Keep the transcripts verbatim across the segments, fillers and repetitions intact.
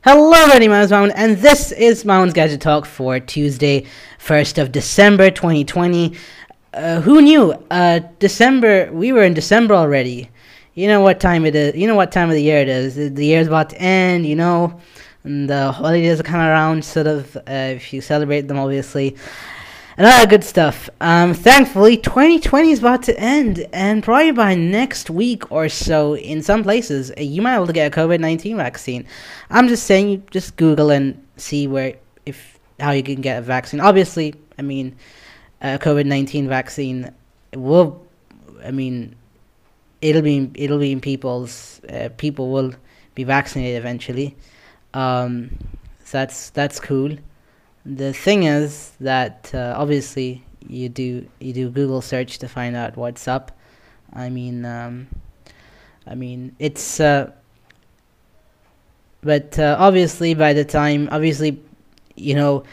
Hello everybody, my name is Mountain, and this is Mountain's Gadget Talk for Tuesday, first of December twenty twenty. Uh, who knew? Uh, December, we were in December already. You know what time it is, you know what time of the year it is. The, the year's about to end, you know, and the holidays are kind of around, sort of, uh, if you celebrate them, obviously. And all that good stuff. Um, thankfully, twenty twenty is about to end, and probably by next week or so, in some places, you might be able to get a COVID nineteen vaccine. I'm just saying, you just Google and see where, if how you can get a vaccine. Obviously, I mean, a COVID nineteen vaccine will, I mean, it'll be it'll be in people's uh, people will be vaccinated eventually. Um, so that's that's cool. The thing is that uh, obviously you do you do Google search to find out what's up. I mean, um, I mean it's, uh, but uh, obviously by the time obviously, you know,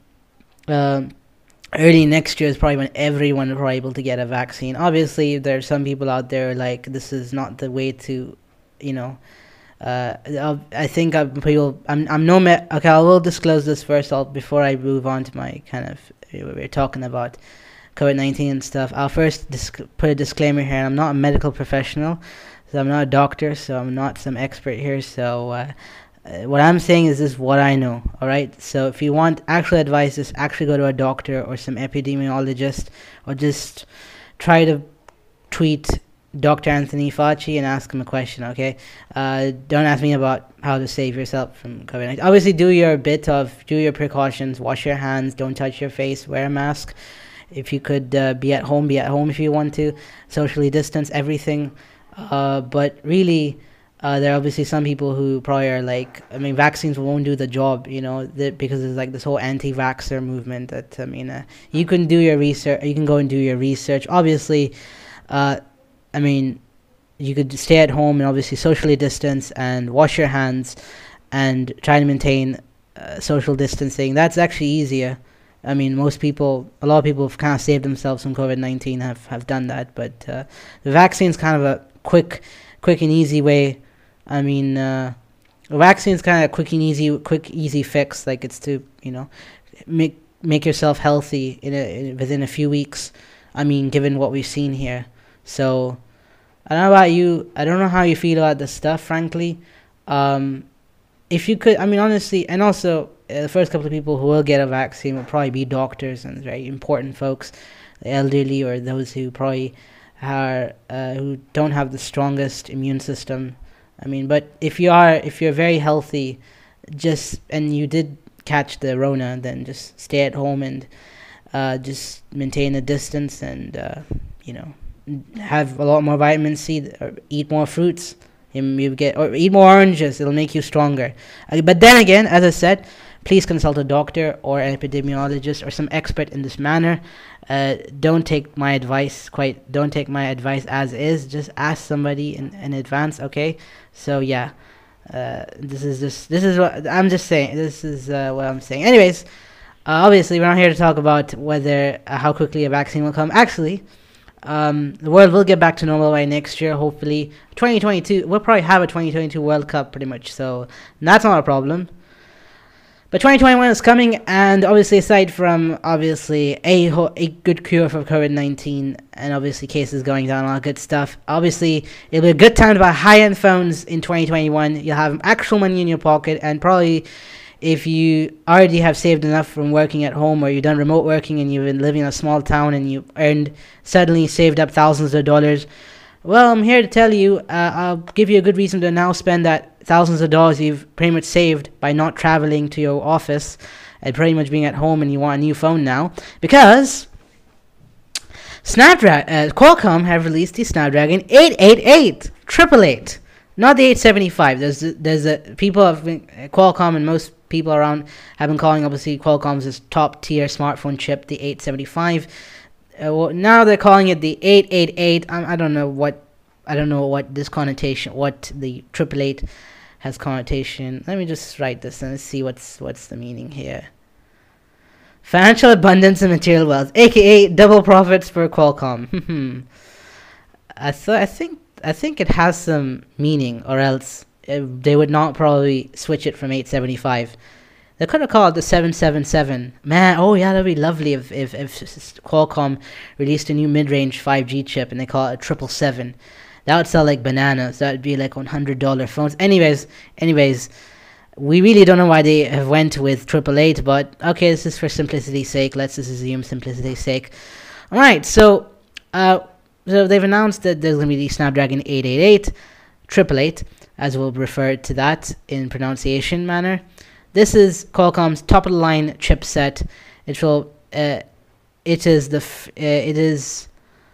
uh, early next year is probably when everyone will be able to get a vaccine. Obviously, there are some people out there like this is not the way to, you know. Uh, I'll, I think I'm people. I'm. I'm no. Me- okay, I will disclose this first. I'll before I move on to my kind of. We're talking about COVID nineteen and stuff. I'll first disc- put a disclaimer here. I'm not a medical professional, so I'm not a doctor. So I'm not some expert here. So uh, uh, what I'm saying is this: is what I know. All right. So if you want actual advice, just actually go to a doctor or some epidemiologist, or just try to tweet Doctor Anthony Fauci and ask him a question, okay? Uh, don't ask me about how to save yourself from COVID nineteen. Obviously, do your bit of, do your precautions, wash your hands, don't touch your face, wear a mask. If you could uh, be at home, be at home if you want to. Socially distance, everything. Uh, but really, uh, there are obviously some people who probably are like, I mean, vaccines won't do the job, you know, that because there's like this whole anti-vaxxer movement that, I mean, uh, you can do your research, you can go and do your research. Obviously, uh, I mean, you could stay at home and obviously socially distance and wash your hands and try to maintain uh, social distancing. That's actually easier. I mean, most people, a lot of people have kind of saved themselves from COVID nineteen, have, have done that. But uh, the vaccine's kind of a quick, quick and easy way. I mean, uh, the vaccine's kind of a quick and easy, quick, easy fix. Like it's to, you know, make make yourself healthy in a, in, within a few weeks. I mean, given what we've seen here. So, I don't know about you. I don't know how you feel about this stuff, frankly. Um, if you could, I mean, honestly, and also, uh, the first couple of people who will get a vaccine will probably be doctors and very important folks, the elderly or those who probably are, uh, who don't have the strongest immune system. I mean, but if you are, if you're very healthy, just, and you did catch the Rona, then just stay at home and uh, just maintain a distance and, uh, you know, have a lot more vitamin C, or eat more fruits, and you get, or eat more oranges. It'll make you stronger. Uh, but then again, as I said, please consult a doctor or an epidemiologist or some expert in this manner. Uh, don't take my advice quite. Don't take my advice as is. Just ask somebody in, in advance. Okay. So yeah, uh, this is just this is what I'm just saying. This is uh, what I'm saying. Anyways, uh, obviously we're not here to talk about whether uh, how quickly a vaccine will come. Actually. Um, the world will get back to normal by next year, hopefully. twenty twenty-two, we'll probably have a twenty twenty-two World Cup pretty much, so that's not a problem. But twenty twenty-one is coming, and obviously aside from, obviously, a, ho- a good cure for COVID nineteen, and obviously cases going down, all that good stuff, obviously it'll be a good time to buy high-end phones in twenty twenty-one. You'll have actual money in your pocket, and probably if you already have saved enough from working at home, or you've done remote working and you've been living in a small town and you earned, suddenly saved up thousands of dollars, well, I'm here to tell you, uh, I'll give you a good reason to now spend that thousands of dollars you've pretty much saved by not traveling to your office and pretty much being at home, and you want a new phone now, because Snapdragon, uh, Qualcomm have released the Snapdragon eight eighty-eight, triple eight, not the eight seventy-five. There's, there's a, people have been, uh, Qualcomm and most people around have been calling obviously Qualcomm's top tier smartphone chip the eight seventy-five. Uh, well, now they're calling it the eight eighty-eight. Um, I don't know what I don't know what this connotation, what the triple eight has connotation. Let me just write this and let's see what's what's the meaning here. Financial abundance and material wealth, aka double profits for Qualcomm. I thought I think I think it has some meaning, or else uh, they would not probably switch it from eight seventy-five. They could have called it the seven seventy-seven. Man, oh yeah, that'd be lovely if, if, if Qualcomm released a new mid-range five G chip and they call it a triple seven. That would sell like bananas. That would be like one hundred dollars phones. Anyways, anyways, we really don't know why they have went with triple eight, but okay, this is for simplicity's sake. Let's just assume simplicity's sake. All right, so uh, so they've announced that there's going to be the Snapdragon eight eighty-eight, triple eight, as we'll refer to that in pronunciation manner. This is Qualcomm's top-of-the-line chipset. It will, uh, it is the, f uh, it is,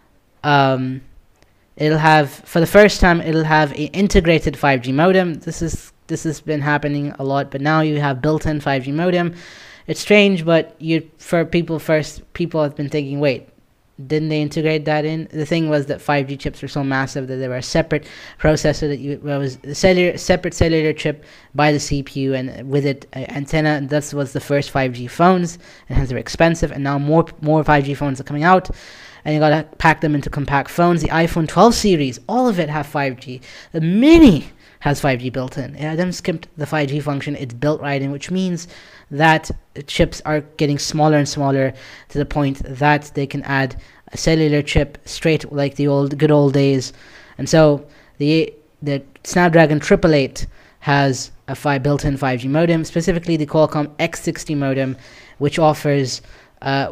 um, it'll have for the first time. It'll have an integrated five G modem. This is this has been happening a lot, but now you have built-in five G modem. It's strange, but you for people first, people have been thinking, wait, didn't they integrate that in? The thing was that five G chips were so massive that they were a separate processor that you well, was a cellular separate cellular chip by the C P U, and with it uh, antenna. And that was the first five G phones, and hence they're expensive. And now more more five G phones are coming out, and you gotta pack them into compact phones. The iPhone twelve series, all of it have five G. The Mini has five G built in. Yeah, them skipped the five G function. It's built right in, which means that chips are getting smaller and smaller to the point that they can add a cellular chip straight like the old good old days. And so the the Snapdragon triple eight has a five built-in five G modem, specifically the Qualcomm X sixty modem, which offers uh,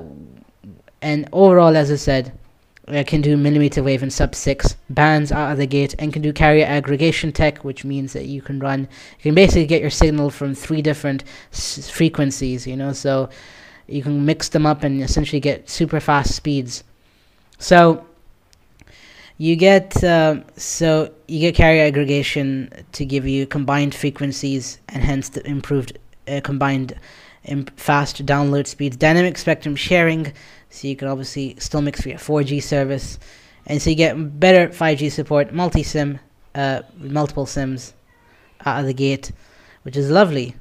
and overall, as I said, it can do millimeter wave and sub six bands out of the gate, and can do carrier aggregation tech, which means that you can run, you can basically get your signal from three different s frequencies, you know, so you can mix them up and essentially get super fast speeds. So you get uh, so you get carrier aggregation to give you combined frequencies, and hence the improved uh, combined imp fast download speeds, dynamic spectrum sharing. So you can obviously still mix for your four G service, and so you get better five G support, multi-SIM, uh, multiple SIMs out of the gate, which is lovely.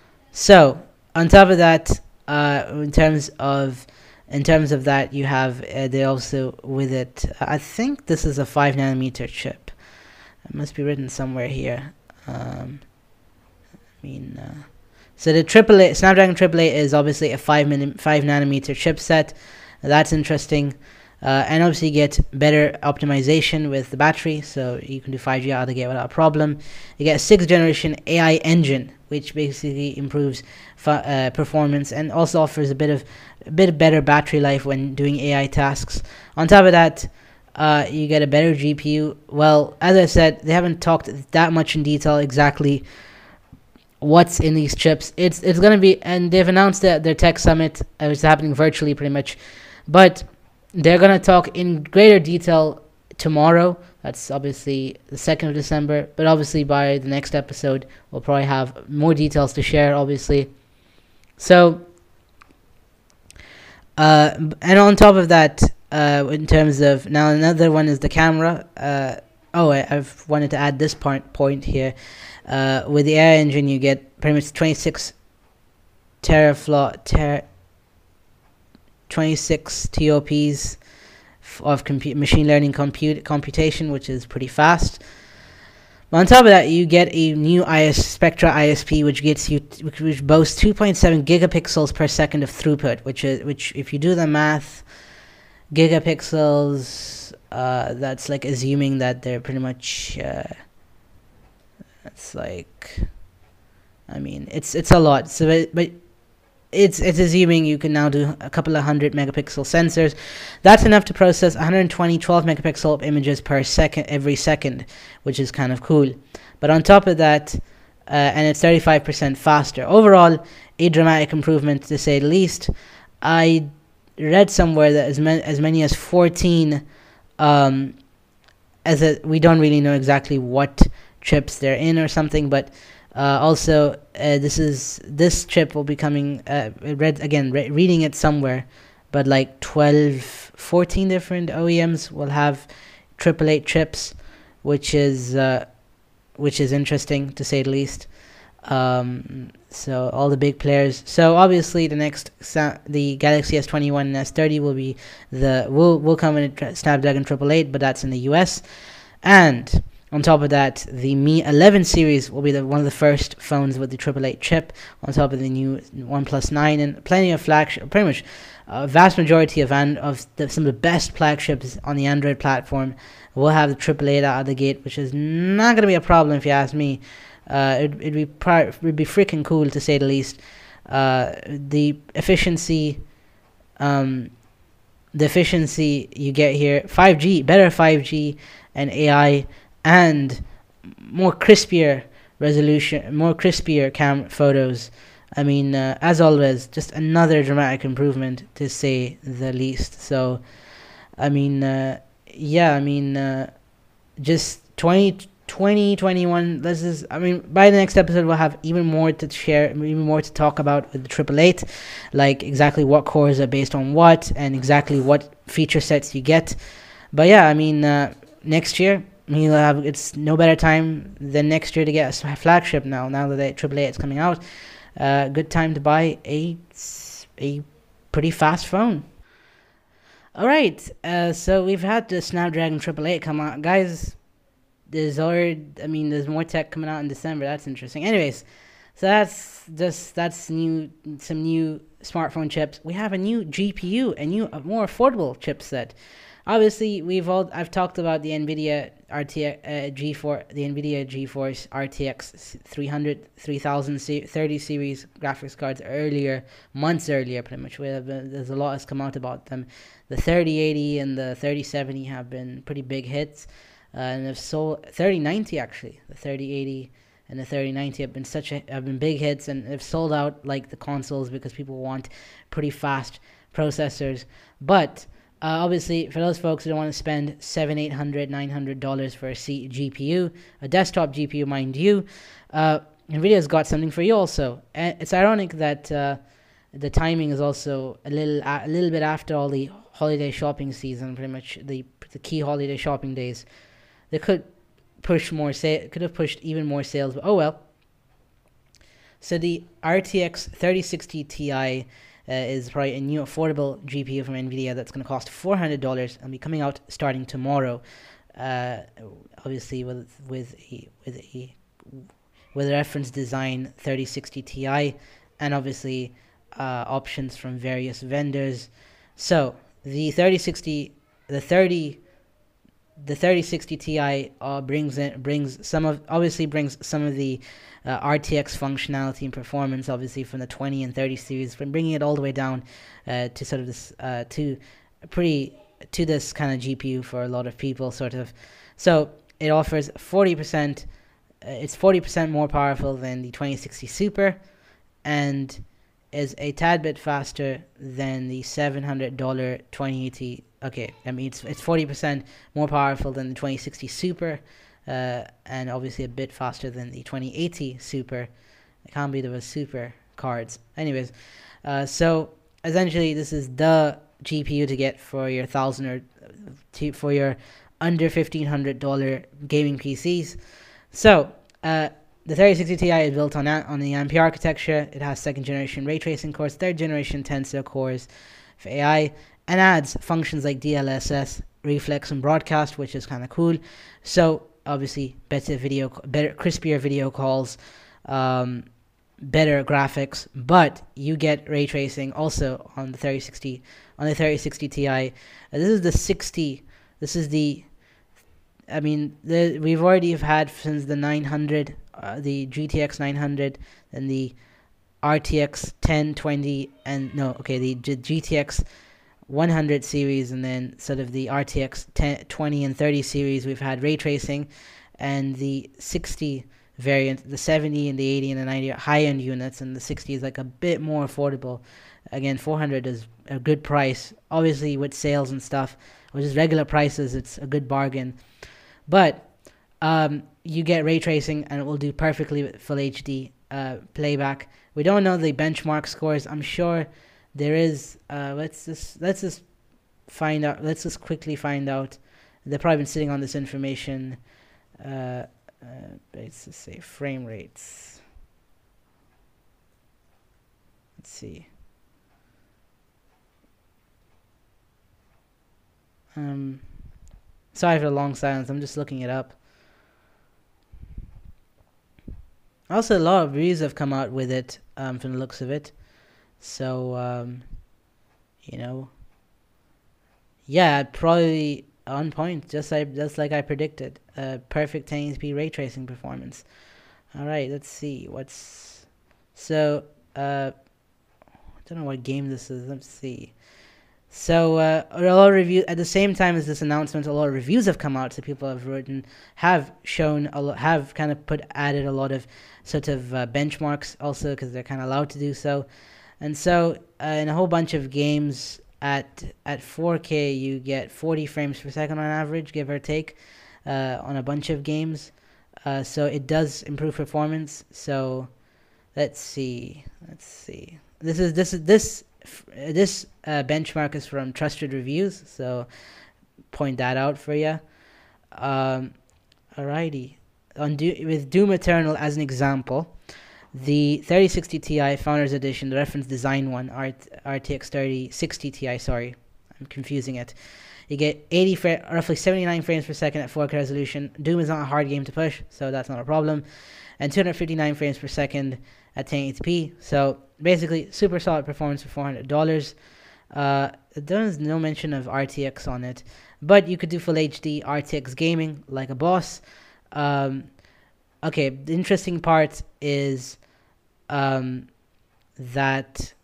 So on top of that, uh, in terms of in terms of that, you have uh, they also with it. I think this is a five nanometer chip. It must be written somewhere here. Um, I mean, uh, so the triple eight Snapdragon triple eight is obviously a five min five nanometer chipset. That's interesting, uh, and obviously you get better optimization with the battery, so you can do five G out of the gate without a problem. You get a sixth generation A I engine, which basically improves uh, performance and also offers a bit of a bit better battery life when doing A I tasks. On top of that, uh, you get a better G P U. Well, as I said, they haven't talked that much in detail exactly what's in these chips. It's it's gonna be, and they've announced that their tech summit uh, is happening virtually pretty much, but they're gonna talk in greater detail tomorrow. That's obviously the second of December, but obviously by the next episode we'll probably have more details to share, obviously. So uh and on top of that, uh in terms of now, another one is the camera. uh oh I, I've wanted to add this part point here. Uh, with the A I engine, you get pretty much twenty-six teraflop, ter twenty-six T O Ps of compute machine learning compute computation, which is pretty fast. But on top of that, you get a new I S Spectra I S P, which gets you, which, which boasts two point seven gigapixels per second of throughput, which is which if you do the math, gigapixels, uh, that's like assuming that they're pretty much. Uh, It's like, I mean, it's it's a lot. So, but, but it's it's assuming you can now do a couple of hundred megapixel sensors. That's enough to process one hundred twenty twelve megapixel images per second every second, which is kind of cool. But on top of that, uh, and it's thirty-five percent faster. Overall, a dramatic improvement to say the least. I read somewhere that as many as many as fourteen, um, as a we don't really know exactly what chips they're in or something, but uh, also uh, this is this chip will be coming. Uh, read again, re reading it somewhere, but like twelve, fourteen different O E Ms will have triple eight chips, which is uh, which is interesting to say the least. Um, so all the big players. So obviously the next the Galaxy S twenty-one and S thirty will be the will will come in a Snapdragon triple eight, but that's in the U S. And On top of that, the Mi eleven series will be the, one of the first phones with the triple eight chip, on top of the new OnePlus nine, and plenty of flagship, pretty much a vast majority of an, of the, some of the best flagships on the Android platform will have the triple eight out of the gate, which is not going to be a problem if you ask me. Uh, it, it'd be pri- it'd be freaking cool, to say the least. Uh, the efficiency, um, the efficiency you get here, five G, better five G and A I, and more crispier resolution, more crispier cam photos. I mean, uh, as always, just another dramatic improvement, to say the least. So, I mean, uh, yeah, I mean, uh, just twenty, twenty twenty-one. This is, I mean, by the next episode, we'll have even more to share, even more to talk about with the triple eight, like exactly what cores are based on what, and exactly what feature sets you get. But yeah, I mean, uh, next year, we'll have, it's no better time than next year to get a flagship now, now that the triple eight is coming out. Uh, good time to buy a, a pretty fast phone. Alright, uh, so we've had the Snapdragon triple eight come out. Guys, there's already, I mean, there's more tech coming out in December. That's interesting. Anyways, so that's just, that's new, some new smartphone chips. We have a new G P U, a new, a more affordable chipset. Obviously, we've all, I've talked about the NVIDIA R T X, uh, G four, the NVIDIA GeForce R T X three hundred, three thousand thirty series graphics cards earlier, months earlier, pretty much. We have, uh, there's a lot has come out about them. The thirty eighty and the thirty seventy have been pretty big hits, uh, and have sold, thirty ninety actually, the thirty eighty and the thirty ninety have been such a, have been big hits, and have sold out like the consoles because people want pretty fast processors. But Uh, obviously, for those folks who don't want to spend seven, eight hundred, nine hundred dollars for a C- G P U, a desktop G P U, mind you, uh, Nvidia's got something for you also. And it's ironic that uh, the timing is also a little a little bit after all the holiday shopping season, pretty much the the key holiday shopping days. They could push more sa- could have pushed even more sales, but oh well. So the R T X thirty sixty Ti. Uh, is probably a new affordable G P U from Nvidia that's going to cost four hundred dollars and be coming out starting tomorrow. Uh, obviously, with with a with a with a reference design thirty sixty Ti, and obviously uh, options from various vendors. So the thirty sixty, the thirty. The thirty sixty Ti uh, brings in, brings some of obviously brings some of the uh, R T X functionality and performance, obviously from the twenty and thirty series, from bringing it all the way down uh, to sort of this uh, to pretty to this kind of G P U for a lot of people, sort of. So it offers forty percent. Uh, it's forty percent more powerful than the twenty sixty Super, and is a tad bit faster than the seven hundred dollars twenty eighty. Okay, I mean, it's it's forty percent more powerful than the twenty sixty Super, uh, and obviously a bit faster than the twenty eighty Super. I can't believe there was Super cards. Anyways, uh, so essentially this is the G P U to get for your thousand or to, for your under fifteen hundred dollar gaming P Cs. So uh, the thirty sixty Ti is built on on the A M P architecture. It has second generation ray tracing cores, third generation Tensor cores for A I, and adds functions like D L S S, reflex, and broadcast, which is kind of cool. So obviously better video, better crispier video calls, um, better graphics, but you get ray tracing also on the thirty sixty on the thirty sixty Ti. Uh, this is the sixty. This is the I mean, the, we've already had since the nine hundred, uh, the G T X nine hundred, and the R T X ten twenty, and no, okay, the G- GTX one hundred series, and then sort of the R T X ten, twenty, and thirty series. We've had ray tracing, and the sixty variant, the seventy and the eighty and the ninety are high-end units, and the sixty is like a bit more affordable. Again, four hundred is a good price. Obviously, with sales and stuff, which is regular prices, it's a good bargain. But um, you get ray tracing, and it will do perfectly with full H D uh, playback. We don't know the benchmark scores. I'm sure there is. Uh, let's just let's just find out. Let's just quickly find out. They've probably been sitting on this information. Uh, uh, let's just say frame rates. Let's see. Um, sorry for the long silence. I'm just looking it up. Also, a lot of reviews have come out with it, um, from the looks of it. So, um, you know, yeah, probably on point, just like just like I predicted. Uh, perfect ten eighty p ray tracing performance. All right, let's see what's so. Uh, I don't know what game this is. Let's see. So uh, a lot of review at the same time as this announcement, a lot of reviews have come out. So people have written, have shown a lot, have kind of put added a lot of sort of uh, benchmarks also because they're kind of allowed to do so. And so uh, in a whole bunch of games at at four K, you get forty frames per second on average, give or take, uh, on a bunch of games. Uh, so it does improve performance. So let's see, let's see. This is this is this this uh, benchmark is from Trusted Reviews, so point that out for you. Um, alrighty, on Do- with Doom Eternal as an example, the thirty sixty Ti Founders Edition, the reference design one, R T X thirty sixty Ti. Sorry, I'm confusing it. You get eighty, fra- roughly seventy-nine frames per second at four K resolution. Doom is not a hard game to push, so that's not a problem. And two hundred fifty-nine frames per second at ten eighty p. So basically, super solid performance for four hundred dollars. Uh, there's no mention of R T X on it, but you could do full H D R T X gaming like a boss. Um, okay, the interesting part is um, that,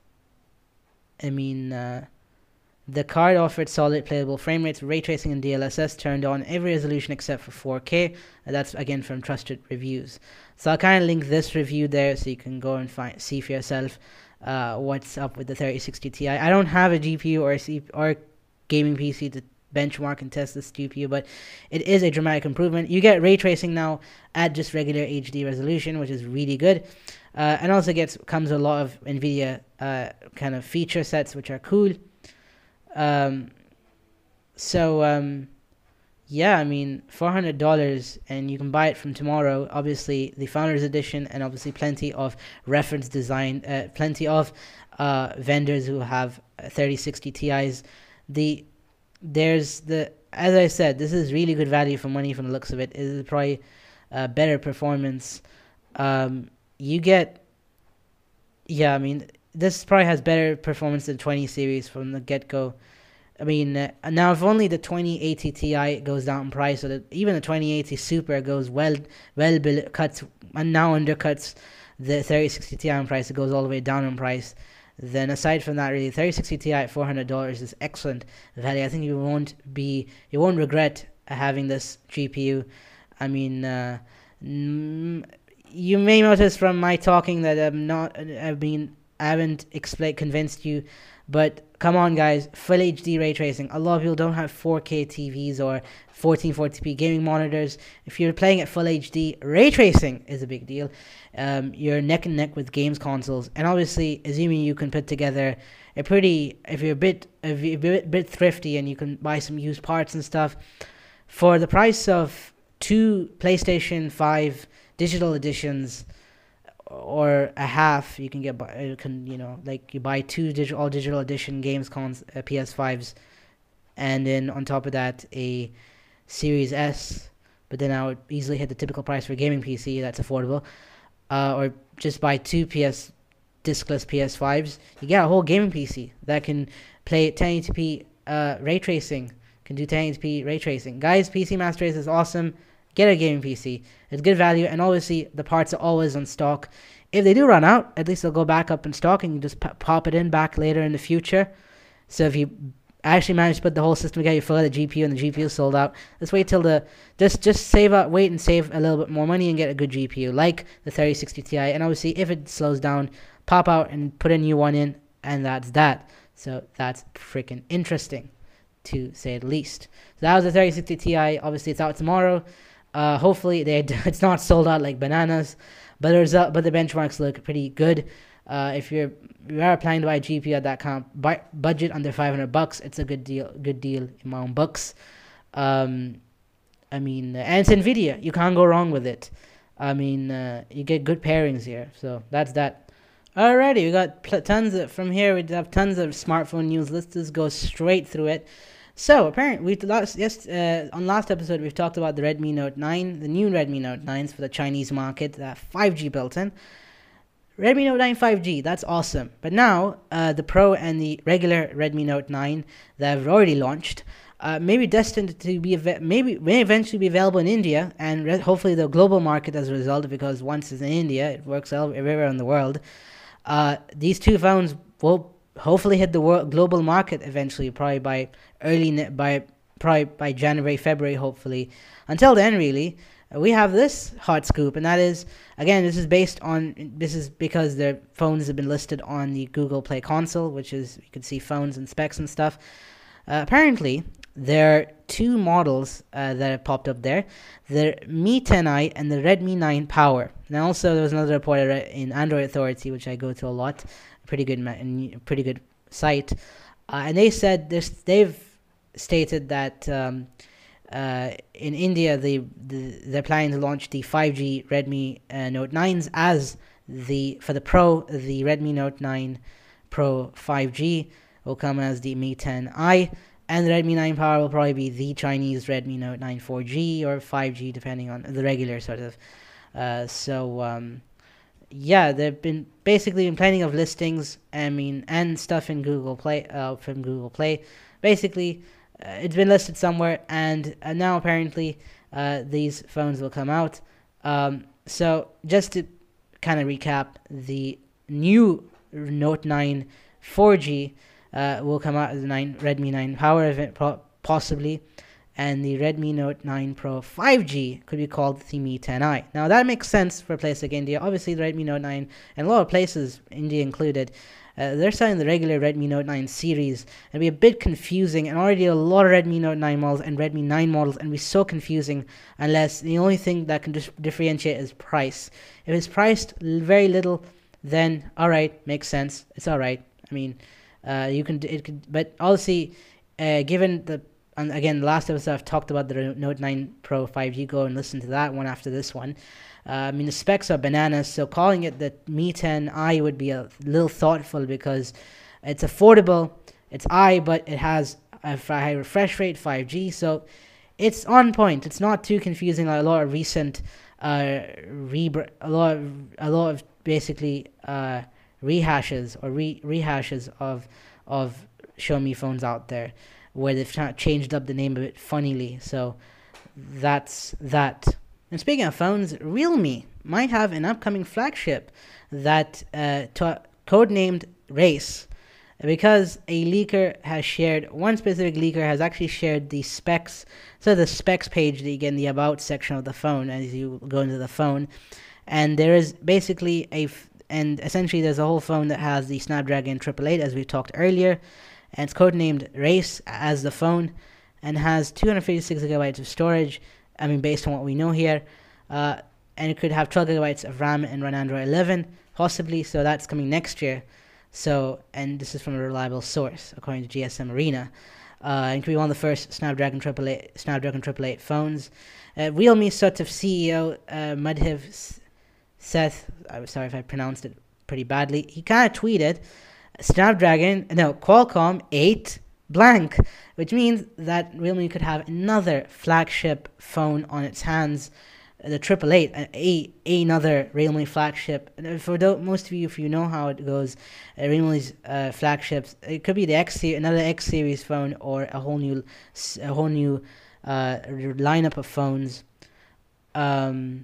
I mean, uh, the card offered solid playable frame rates, ray tracing and D L S S turned on every resolution except for four K. And that's again from Trusted Reviews. So I'll kind of link this review there so you can go and find see for yourself uh, what's up with the thirty sixty Ti. I don't have a G P U or a C P U or gaming P C to benchmark and test this G P U, but it is a dramatic improvement. You get ray tracing now at just regular H D resolution, which is really good. Uh, and also gets comes a lot of NVIDIA uh, kind of feature sets, which are cool. Um, so, um, yeah, I mean, four hundred dollars and you can buy it from tomorrow. Obviously, the Founders Edition, and obviously plenty of reference design, uh, plenty of uh, vendors who have thirty sixty Ti's. The there's the as I said, this is really good value for money from the looks of it. It is probably uh, better performance. Um, you get, yeah, I mean, this probably has better performance than twenty series from the get-go. I mean, uh, now if only the twenty eighty Ti goes down in price, so that even the twenty eighty Super goes well, well below, cuts and now undercuts the thirty sixty Ti in price, it goes all the way down in price. Then aside from that, really, thirty sixty Ti at four hundred dollars is excellent value. I think you won't be, you won't regret having this G P U. I mean, uh, mm, you may notice from my talking that I'm not, I've been, I haven't explained, convinced you, but come on, guys, full H D ray tracing. A lot of people don't have four K T Vs or fourteen forty p gaming monitors. If you're playing at full H D, ray tracing is a big deal. Um, you're neck and neck with games consoles, and obviously, assuming you can put together a pretty, if you're a bit, if you're a bit, bit thrifty and you can buy some used parts and stuff, for the price of two PlayStation five digital editions or a half, you can get you can you know like you buy two digital all digital edition games cons uh, P S fives, and then on top of that a Series S, but then I would easily hit the typical price for a gaming P C that's affordable, uh, or just buy two P S discless P S fives. You get a whole gaming P C that can play ten eighty p uh, ray tracing, can do ten eighty p ray tracing. Guys, P C Master Race is awesome. Get a gaming P C. It's good value, and obviously the parts are always on stock. If they do run out, at least they'll go back up in stock, and you just p- pop it in back later in the future. So if you actually manage to put the whole system together, you fill out the G P U, and the G P U is sold out. Let's wait till the just just save up, wait and save a little bit more money and get a good G P U like the thirty sixty Ti. And obviously, if it slows down, pop out and put a new one in, and that's that. So that's freaking interesting, to say the least. So that was the thirty sixty Ti. Obviously, it's out tomorrow. Uh, hopefully, they it's not sold out like bananas, but the result, but the benchmarks look pretty good. Uh, if you're you are planning to buy a G P U at that kind of bu- budget under five hundred bucks, it's a good deal. Good deal in my own books. Um, I mean, uh, and it's Nvidia. You can't go wrong with it. I mean, uh, you get good pairings here. So that's that. Alrighty, we got pl- tons of, from here. We have tons of smartphone news. Let's just go straight through it. So apparently, we last yes uh, on last episode we've talked about the Redmi Note nine, the new Redmi Note nines for the Chinese market, that five G built in. Redmi Note nine five G, that's awesome. But now uh, the Pro and the regular Redmi Note nine that have already launched, uh, maybe destined to be av- maybe may eventually be available in India and re- hopefully the global market as a result. Because once it's in India, it works everywhere in the world. Uh, these two phones will hopefully hit the world global market eventually, probably by early ne- by probably by January, February, hopefully. Until then, really, uh, we have this hot scoop, and that is, again, this is based on this is because their phones have been listed on the Google Play console, which is you can see phones and specs and stuff. Uh, apparently, there are two models uh, that have popped up there: the Mi ten i and the Redmi nine Power. Now, also there was another report in Android Authority, which I go to a lot, pretty good, pretty good site, uh, and they said this. They've stated that um, uh, in India, they the, they're planning to launch the five G Redmi uh, Note nines as the for the Pro, the Redmi Note nine Pro five G will come as the Mi ten i. And the Redmi nine Power will probably be the Chinese Redmi Note nine four G or five G, depending on the regular sort of. Uh, so, um, yeah, they've been basically been planning of listings, I mean, and stuff in Google Play, uh, from Google Play. Basically, uh, it's been listed somewhere, and uh, now apparently uh, these phones will come out. Um, so, just to kind of recap, the new Note nine four G Uh, will come out as the nine, Redmi nine Power event, po- possibly, and the Redmi Note nine Pro five G could be called the Mi ten i. Now that makes sense for a place like India. Obviously, the Redmi Note nine, and a lot of places, India included, uh, they're selling the regular Redmi Note nine series. It'd be a bit confusing, and already a lot of Redmi Note nine models and Redmi nine models, and be so confusing unless the only thing that can dis- differentiate is price. If it's priced very little, then alright, makes sense. It's alright. I mean. Uh, you can it could, but obviously, uh, given the and again last episode I've talked about the Note nine Pro five G. Go and listen to that one after this one. Uh, I mean the specs are bananas, so calling it the Mi ten i would be a little thoughtful because it's affordable, it's i, but it has a high refresh rate, five G, so it's on point. It's not too confusing like a lot of recent, uh, re a lot of, a lot of basically uh. rehashes or re- rehashes of of Xiaomi phones out there where they've tra- changed up the name a bit funnily. So that's that. And speaking of phones, Realme might have an upcoming flagship that uh, to- codenamed Race, because a leaker has shared, one specific leaker has actually shared the specs, so the specs page that you get in the About section of the phone as you go into the phone, and there is basically a f- and essentially there's a whole phone that has the Snapdragon eight eight eight, as we talked earlier, and it's codenamed Race as the phone, and has two hundred fifty-six gigabytes of storage, I mean based on what we know here, uh, and it could have twelve gigabytes of RAM and run Android eleven, possibly, so that's coming next year. So, and this is from a reliable source, according to G S M Arena. Uh, it could be one of the first Snapdragon eight eight eight, Snapdragon eight eight eight phones. Uh, Realme sort of C E O, uh, Madhav Seth, I'm sorry if I pronounced it pretty badly, he kind of tweeted, Snapdragon, no, Qualcomm eight blank, which means that Realme could have another flagship phone on its hands, the eight eight eight, a, a, another Realme flagship. And for the, most of you, if you know how it goes, uh, Realme's uh, flagships, it could be the X series, another X series phone, or a whole new, a whole new uh, lineup of phones. Um...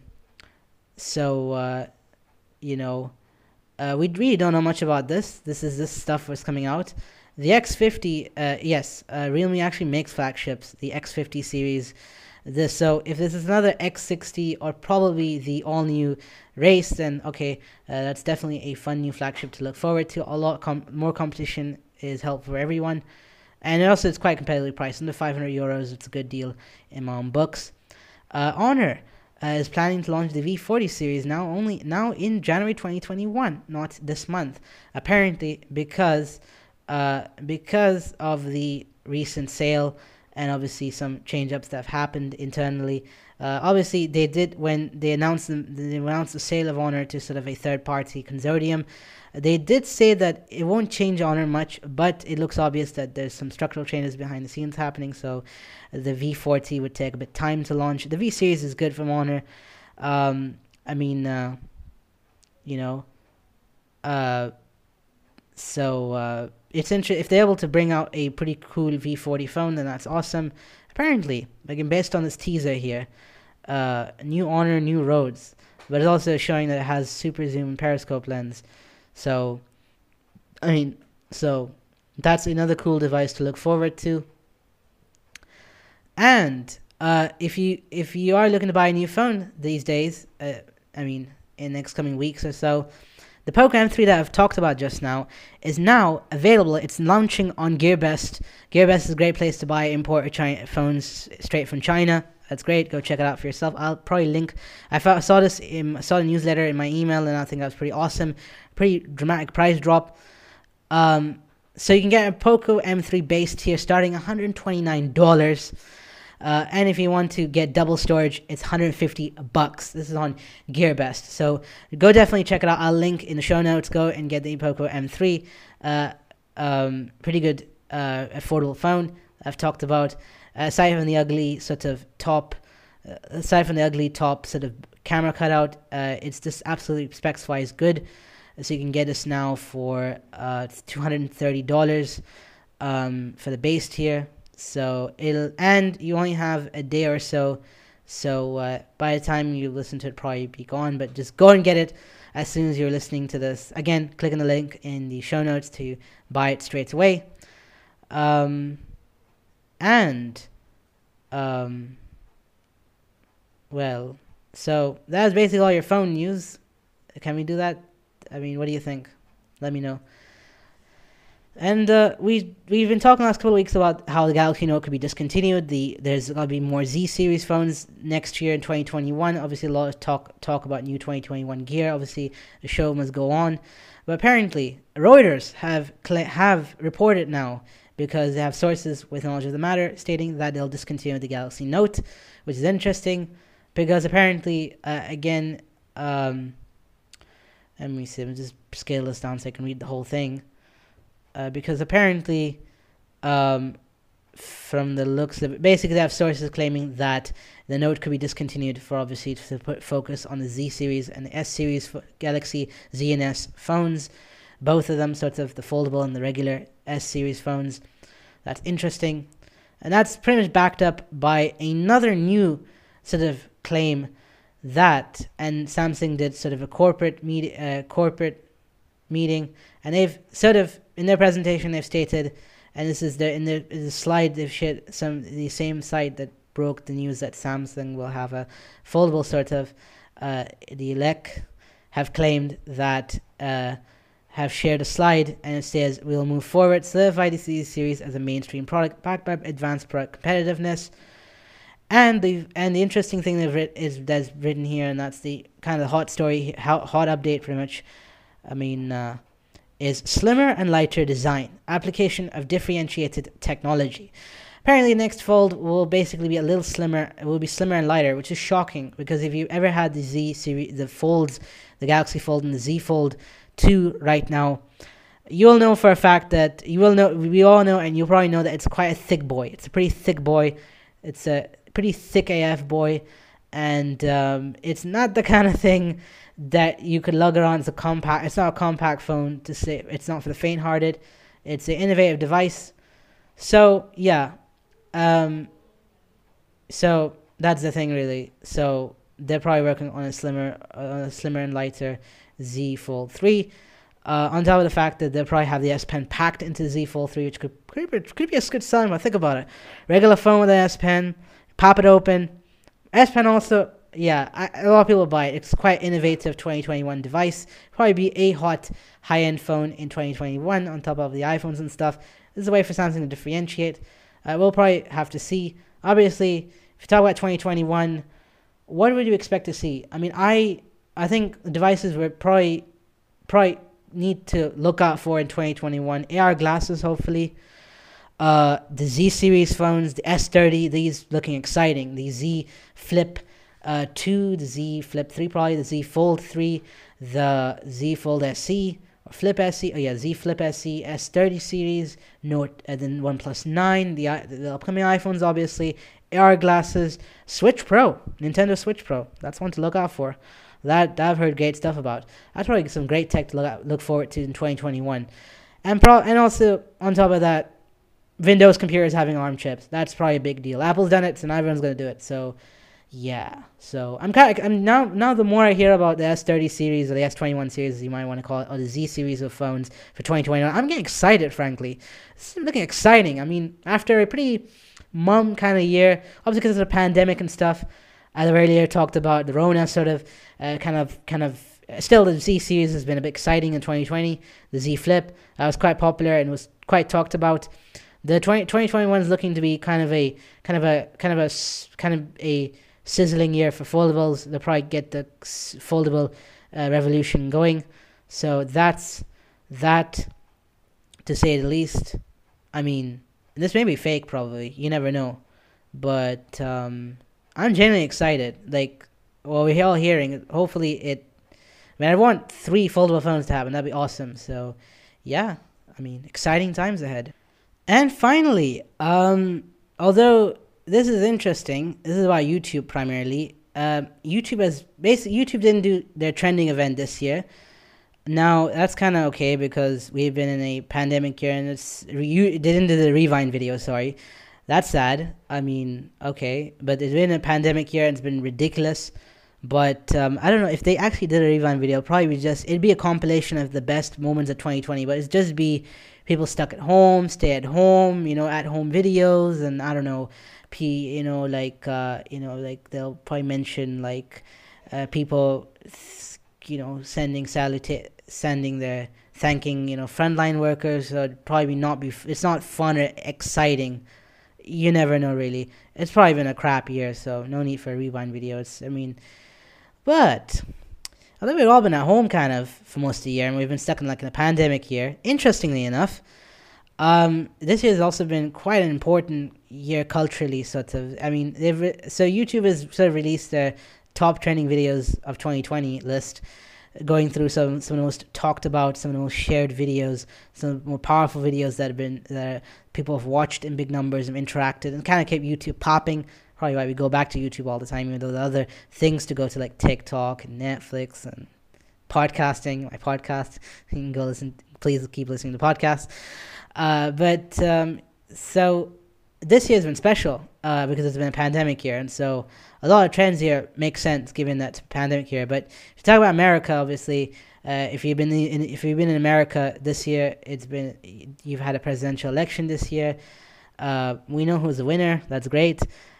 So, uh, you know, uh, we really don't know much about this. This is this stuff was coming out. The X fifty, uh, yes, uh, Realme actually makes flagships, the X fifty series. This, so if this is another X sixty or probably the all-new Race, then okay, uh, that's definitely a fun new flagship to look forward to. A lot com- more competition is helpful for everyone. And also it's quite competitively priced. Under five hundred euros, it's a good deal in my own books. Uh, Honor. Uh, is planning to launch the V forty series now only now in January twenty twenty-one, not this month. Apparently, because uh, because of the recent sale and obviously some change ups that have happened internally. Uh, obviously, they did when they announced them, they announced the sale of Honor to sort of a third party consortium. They did say that it won't change Honor much, but it looks obvious that there's some structural changes behind the scenes happening. So the V forty would take a bit of time to launch. The V series is good from Honor. Um, I mean, uh, you know, uh, so uh, it's interesting if they're able to bring out a pretty cool V forty phone, then that's awesome. Apparently, again, based on this teaser here, uh, new Honor, new roads, but it's also showing that it has super zoom and periscope lens. So, I mean, so that's another cool device to look forward to. And uh, if you if you are looking to buy a new phone these days, uh, I mean, in the next coming weeks or so, the Poco M three that I've talked about just now is now available. It's launching on GearBest. GearBest is a great place to buy import China phones straight from China. That's great. Go check it out for yourself. I'll probably link. I saw this. In, I saw the newsletter in my email, and I think that was pretty awesome. Pretty dramatic price drop. Um, so you can get a Poco M three base tier starting one hundred twenty-nine dollars. Uh, and if you want to get double storage, it's one hundred fifty bucks. This is on GearBest. So go definitely check it out. I'll link in the show notes. Go and get the Poco M three. Uh, um, pretty good, uh, affordable phone I've talked about. Uh, aside from the ugly sort of top, uh, aside from the ugly top sort of camera cutout, uh, it's just absolutely specs-wise good. So you can get this now for uh, two hundred thirty dollars um, for the base tier. So it'll, and you only have a day or so. So uh, by the time you listen to it, probably be gone. But just go and get it as soon as you're listening to this. Again, click on the link in the show notes to buy it straight away. Um, and, um, well, so that's basically all your phone news. Can we do that? I mean, what do you think? Let me know. And uh, we we've been talking last couple of weeks about how the Galaxy Note could be discontinued. The there's gonna be more Z series phones next year in twenty twenty-one. Obviously, a lot of talk talk about new twenty twenty-one gear. Obviously, the show must go on. But apparently, Reuters have cl- have reported now, because they have sources with knowledge of the matter, stating that they'll discontinue the Galaxy Note, which is interesting, because apparently, uh, again, um, let me see. Let me just scale this down so I can read the whole thing. Uh, because apparently, um, from the looks of it, basically they have sources claiming that the Note could be discontinued for obviously to put focus on the Z series and the S series for Galaxy Z and S phones. Both of them sort of the foldable and the regular S series phones. That's interesting. And that's pretty much backed up by another new sort of claim that, and Samsung did sort of a corporate meet, uh, corporate meeting, and they've sort of in their presentation they've stated, and this is their in the, in the slide they've shared some the same site that broke the news that Samsung will have a foldable sort of uh, the elect have claimed that uh, have shared a slide, and it says we'll move forward, solidify the Z series as a mainstream product backed by advanced product competitiveness. And the and the interesting thing they've writ- is that's written here, and that's the kind of the hot story, hot, hot update pretty much. I mean, uh, is slimmer and lighter design, application of differentiated technology. Apparently, the next Fold will basically be a little slimmer. It will be slimmer and lighter, which is shocking, because if you ever had the Z series, the Folds, the Galaxy Fold and the Z Fold two right now, you'll know for a fact that you will know. We all know, and you probably know that it's quite a thick boy. It's a pretty thick boy. It's a pretty thick A F boy, and um, it's not the kind of thing that you could lug around as a compact. It's not a compact phone to say. It's not for the faint-hearted. It's an innovative device. So yeah, um, so that's the thing really. So they're probably working on a slimmer, uh, a slimmer and lighter Z Fold three. Uh, on top of the fact that they'll probably have the S Pen packed into Z Fold three, which could, could, be, could be a good selling point. Think about it. Regular phone with an S Pen, pop it open. S Pen also, yeah, I, a lot of people buy it. It's quite innovative twenty twenty-one device. Probably be a hot high-end phone in twenty twenty-one on top of the iPhones and stuff. This is a way for Samsung to differentiate. Uh, we'll probably have to see. Obviously, if you talk about twenty twenty-one, what would you expect to see? I mean, I I think the devices were probably probably need to look out for in twenty twenty-one. A R glasses, hopefully. Uh, the Z series phones, the S thirty, these looking exciting. The Z Flip uh, two, the Z Flip three, probably the Z Fold three, the Z Fold S E, or Flip S E, oh yeah, Z Flip S E, S thirty series, Note, and then OnePlus nine, the, the upcoming iPhones, obviously, A R glasses, Switch Pro, Nintendo Switch Pro. That's one to look out for. That, that I've heard great stuff about. That's probably some great tech to look out, look forward to in twenty twenty-one. And pro and also on top of that, Windows computers having ARM chips. That's probably a big deal. Apple's done it, so now everyone's gonna do it. So, yeah. So I'm kind of I'm now now the more I hear about the S thirty series or the S twenty-one series, as you might want to call it, or the Z series of phones for twenty twenty-one, I'm getting excited. Frankly, it's looking exciting. I mean, after a pretty mum kind of year, obviously because of the pandemic and stuff, as I earlier talked about, the Rona sort of uh, kind of kind of. Still, the Z series has been a bit exciting in twenty twenty. The Z Flip uh, was quite popular and was quite talked about. The twenty twenty-one is looking to be kind of a kind of a kind of a kind of a sizzling year for foldables. They'll probably get the foldable uh, revolution going. So that's that, to say the least. I mean, this may be fake, probably. You never know, but um, I'm genuinely excited. Like, what we're all hearing. Hopefully, it. I mean, I want three foldable phones to happen. That'd be awesome. So, yeah. I mean, exciting times ahead. And finally, um, although this is interesting, this is about YouTube primarily. Uh, YouTube has basically YouTube didn't do their trending event this year. Now that's kind of okay because we've been in a pandemic year, and it's you didn't do the Rewind video. Sorry, that's sad. I mean, okay, but it's been a pandemic year and it's been ridiculous. But um, I don't know if they actually did a Rewind video. Probably be just it'd be a compilation of the best moments of twenty twenty, but it's just be people stuck at home, stay at home, you know, at home videos, and I don't know, p, you know, like, uh, you know, like they'll probably mention like uh, people, you know, sending saluta- sending their thanking, you know, frontline workers. So it'd probably not be, it's not fun or exciting. You never know, really. It's probably been a crap year, so no need for a Rewind videos. I mean, but although we've all been at home kind of for most of the year, and we've been stuck in like in a pandemic year, interestingly enough, um, this year has also been quite an important year culturally, sort of. I mean, they've re- so YouTube has sort of released their top trending videos of twenty twenty list, going through some some of the most talked about, some of the most shared videos, some of the more powerful videos that have been that people have watched in big numbers and interacted, and kind of kept YouTube popping. Probably why we go back to YouTube all the time, even though the other things to go to like TikTok and Netflix and podcasting, my podcast. You can go listen. Please keep listening to podcasts. Uh, but um, so this year has been special uh, because it's been a pandemic year, and so a lot of trends here make sense given that it's a pandemic year. But if you talk about America, obviously, uh, if you've been in, if you've been in America this year, it's been you've had a presidential election this year. Uh, we know who's the winner. That's great.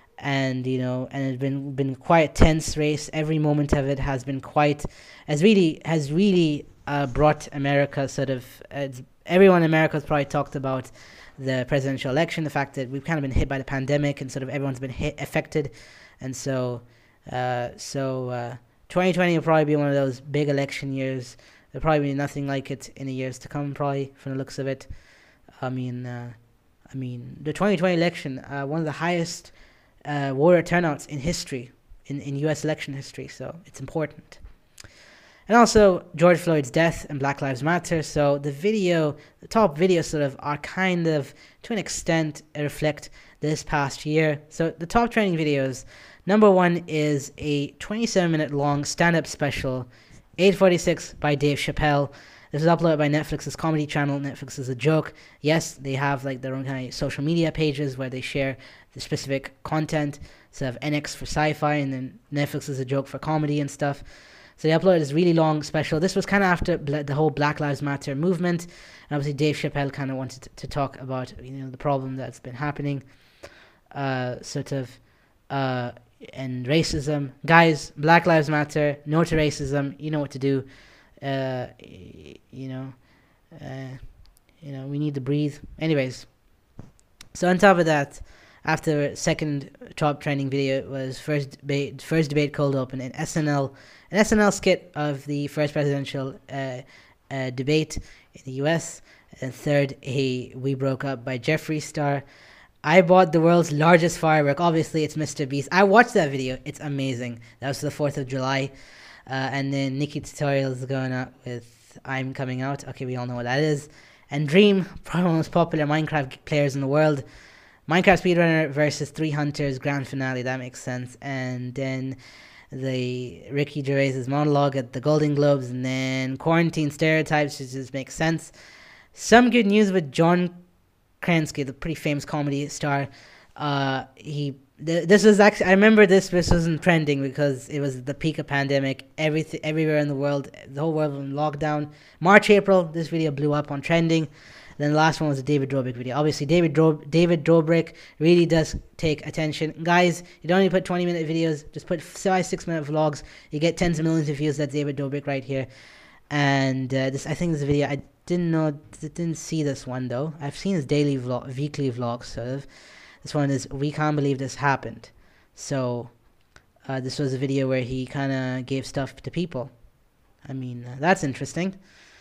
And you know, and it's been been quite a tense race. Every moment of it has been quite, has really has really uh, brought America sort of. Uh, everyone in America has probably talked about the presidential election, the fact that we've kind of been hit by the pandemic, and sort of everyone's been hit affected, and so uh, so uh, twenty twenty will probably be one of those big election years. There'll probably be nothing like it in the years to come, probably from the looks of it. I mean, uh, I mean the twenty twenty election, uh, one of the highest. Uh, voter turnouts in history, in, in U S election history, so it's important. And also, George Floyd's death and Black Lives Matter, so the video, the top videos sort of are kind of, to an extent, reflect this past year. So the top trending videos, number one is a twenty-seven minute long stand-up special, eight forty-six by Dave Chappelle. This is uploaded by Netflix's comedy channel, Netflix is a Joke. Yes, they have like their own kind of social media pages where they share the specific content. So they have N X for sci-fi, and then Netflix is a Joke for comedy and stuff. So they uploaded this really long special. This was kind of after the whole Black Lives Matter movement. And obviously Dave Chappelle kind of wanted to, to talk about, you know, the problem that's been happening. Uh, sort of, uh, and racism. Guys, Black Lives Matter, no to racism, you know what to do. Uh, you know, uh, you know, we need to breathe. Anyways, so on top of that, after second top trending video was first debate, first debate cold open in S N L, an S N L skit of the first presidential uh, uh, debate in the U S. And third, he We Broke Up by Jeffree Star. I bought the world's largest firework. Obviously, it's Mister Beast. I watched that video. It's amazing. That was the fourth of July. Uh, and then Nikki Tutorials going out with I'm Coming Out. Okay, we all know what that is. And Dream, probably one of the most popular Minecraft players in the world. Minecraft Speedrunner versus Three Hunters grand finale. That makes sense. And then the Ricky Gervais's monologue at the Golden Globes. And then Quarantine Stereotypes, which just makes sense. Some good news with John Krasinski, the pretty famous comedy star. Uh, he th- this was actually I remember this. This wasn't trending because it was the peak of pandemic. Everything, everywhere in the world, the whole world was in lockdown. March, April, this video blew up on trending. Then the last one was the David Dobrik video. Obviously, David Dro- David Dobrik really does take attention, guys. You don't need to put twenty minute videos. Just put five six minute vlogs. You get tens of millions of views. That's David Dobrik right here. And uh, this, I think, this video I. Didn't know, didn't see this one though. I've seen his daily vlog, weekly vlogs, sort of. This one is We Can't Believe This Happened. So, uh, this was a video where he kind of gave stuff to people. I mean, uh, that's interesting.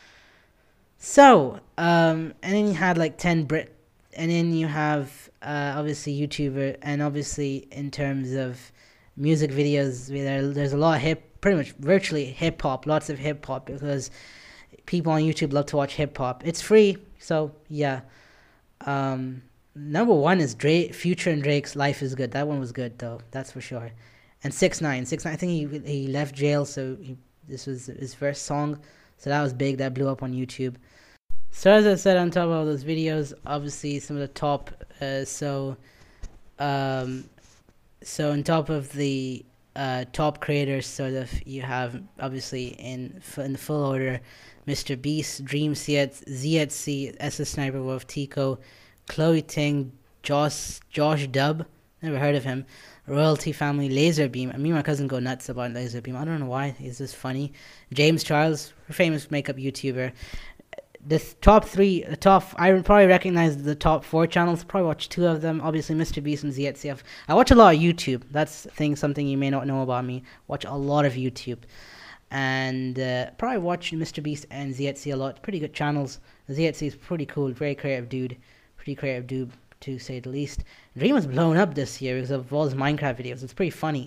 So, um, and then you had like ten Brit, and then you have uh, obviously YouTuber, and obviously in terms of music videos, there there's a lot of hip, pretty much virtually hip hop, lots of hip hop because people on YouTube love to watch hip hop. It's free, so yeah. Um, number one is Drake, Future and Drake's "Life Is Good." That one was good though, that's for sure. And six nine, six nine. I think he he left jail, so he, this was his first song, so that was big. That blew up on YouTube. So as I said, on top of all those videos, obviously some of the top. Uh, so, um, so on top of the uh, top creators, sort of, you have obviously in in the full order. Mister Beast, Dream Z H C, S S Sniper Wolf, Tico, Chloe Ting, Josh, Josh Dub, never heard of him, Royalty Family, Laserbeam. I mean, my cousin go nuts about Laserbeam. I don't know why. He's just funny. James Charles, famous makeup YouTuber. The top three, the top, I would probably recognize the top four channels. Probably watch two of them. Obviously, Mister Beast and Z H C. I watch a lot of YouTube. That's thing, something you may not know about me. Watch a lot of YouTube. And uh, probably watch Mister Beast and Z H C a lot. Pretty good channels. Z H C is pretty cool. Very creative dude. Pretty creative dude, to say the least. Dream was blown up this year because of all his Minecraft videos. It's pretty funny.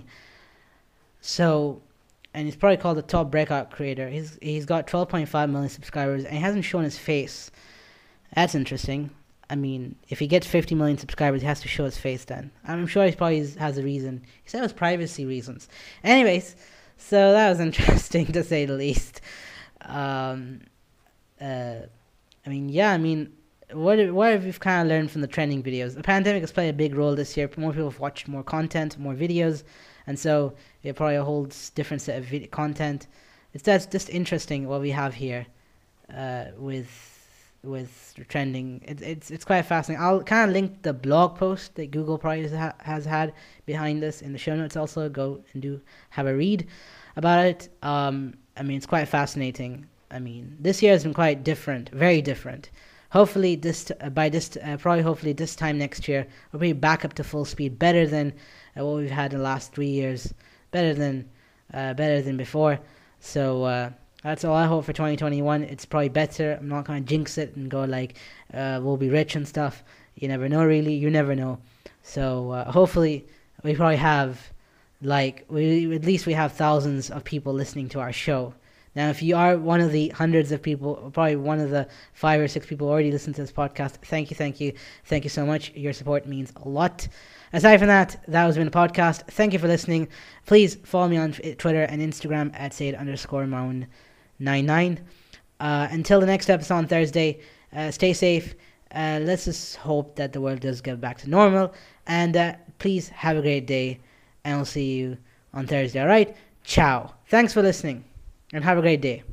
So, and he's probably called the top breakout creator. He's he's got twelve point five million subscribers, and he hasn't shown his face. That's interesting. I mean, if he gets fifty million subscribers, he has to show his face then. I'm sure he probably has a reason. He said it was privacy reasons. Anyways, so that was interesting to say the least. Um, uh, I mean, yeah, I mean, what what have we kind of learned from the trending videos? The pandemic has played a big role this year. More people have watched more content, more videos, and so it probably holds different set of video content. It's that's just interesting what we have here uh, with with trending. It, it's it's quite fascinating. I'll kind of link the blog post that Google probably ha- has had behind this in the show notes. Also, go and do have a read about it. Um, I mean, it's quite fascinating. I mean, this year has been quite different, very different. Hopefully, this t- uh, by this t- uh, probably hopefully this time next year we'll be back up to full speed, better than uh, what we've had in the last three years, better than uh, better than before. So uh, that's all I hope for twenty twenty-one. It's probably better. I'm not gonna jinx it and go like uh, we'll be rich and stuff. You never know, really. You never know. So uh, hopefully we probably have like we at least we have thousands of people listening to our show. Now, if you are one of the hundreds of people, probably one of the five or six people already listen to this podcast, thank you, thank you, thank you so much. Your support means a lot. Aside from that, that has been a podcast. Thank you for listening. Please follow me on Twitter and Instagram at Said underscore Mound ninety-nine. Uh, until the next episode on Thursday, uh, stay safe. Uh, let's just hope that the world does get back to normal. And uh, please have a great day. And I'll see you on Thursday. All right? Ciao. Thanks for listening. And have a great day.